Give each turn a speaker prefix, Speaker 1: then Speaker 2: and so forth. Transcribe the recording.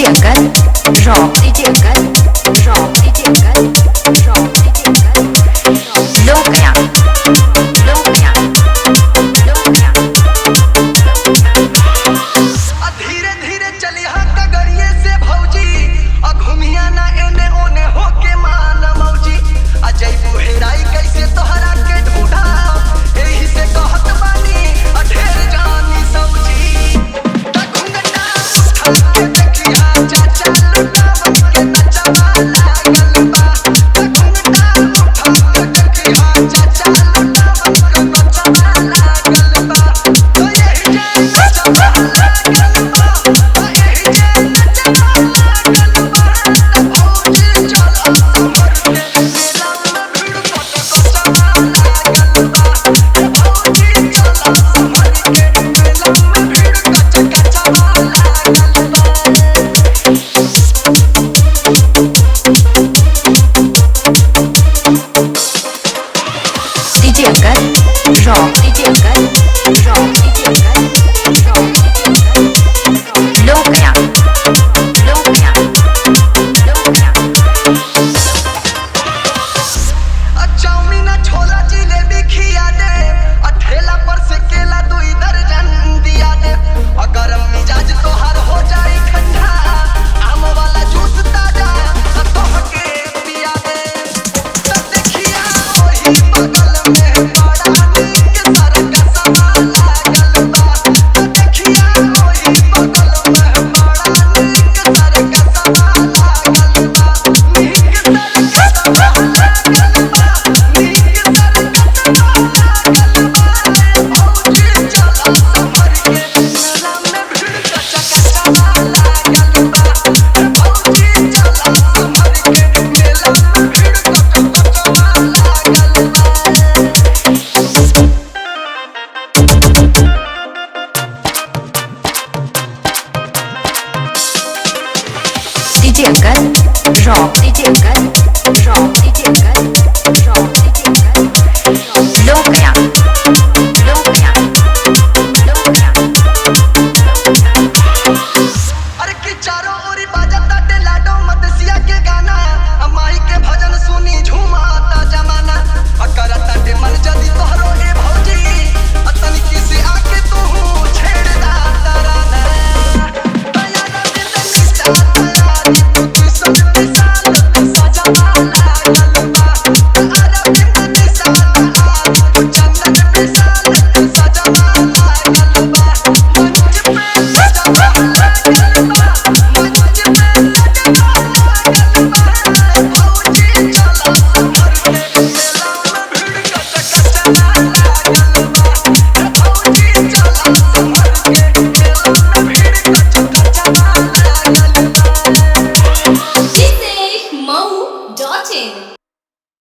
Speaker 1: DJ Angan, Rock, DJ Angan, Rock, DJ Angan, Rock, DJ Angan, लोग गया, लोग गया, लोग गया।
Speaker 2: धीरे धीरे चली हा कगरिए से भौजी, घुमिया ना एने ओने होके मान मौजी। अजय बुहेराई कैसे तोहरा के ढूंढा, एही से कहत बानी ढेर जानी सौजी। घुंघटा उठा के देखिया चाचा लुटावन के नचवा लागल बा। घुंघटा उठा के देखिया चाचा लुटावन के नचवा लागल बा। तो यही जे नचवा लागल बा, तो यही जे नचवा लागल बा। भौजी चलो समर के मेला में भीड़ कट कचवा लागल बा। भौजी चलो समर के मेला में भीड़ कच कचवा लागल बा।
Speaker 1: DJ Angan, Rock, DJ Angan, Rock, DJ Angan, Rock, DJ Angan, लोग गया, लोग गया, लोग गया।
Speaker 2: चाउमीन छोला जिलेबी खिया दे, ठेला पर से केला 2 दर्जन दिया दे। अगर मिजाज तोहार हो जाई ठंडा, आम वाला जूस ताजा तोहके पिया दे। तो देखिया ओही बगल में बड़ा नीक सरकसवा लागल बा। तो देखिया ओही बगल में बड़ा नीक सरकसवा लागल बा। नीक सरकसवा लागल बा, नीक सरकसवा लागल बा। भौजी चलो समर के मेला में भीड़ कच कचवा लागल बा। भौजी चलो समर के मेला में भीड़ कच कचवा लागल बा।
Speaker 1: DJ Angan, Rock, DJ Angan, Rock, DJ Angan, Rock,